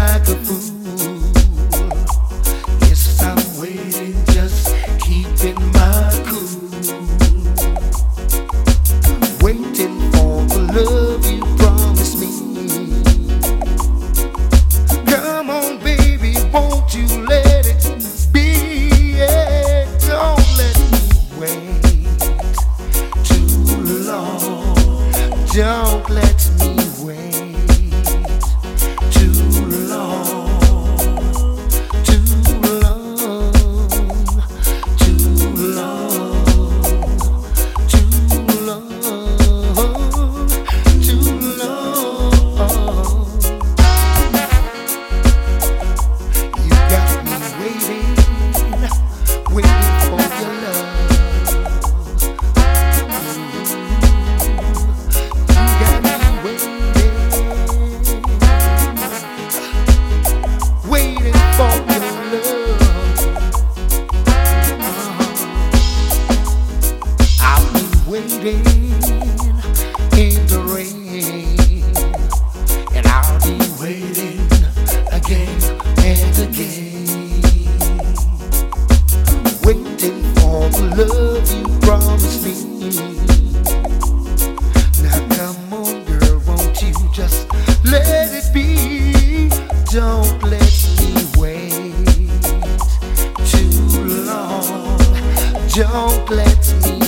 like a fool. Yes, I'm waiting, just keeping my cool. Waiting for the love you promised me. Come on, baby, won't you let it be? Yeah, don't let me wait too long. Don't let me wait too long, too long, too long, too long, too long. You got me waiting, waiting for your love. You got me waiting, waiting for your love. I've been waiting in the rain, and I'll be waiting again and again, waiting for the love you promised me. Now come on, girl, won't you just let it be? Don't let me wait too long. Don't let me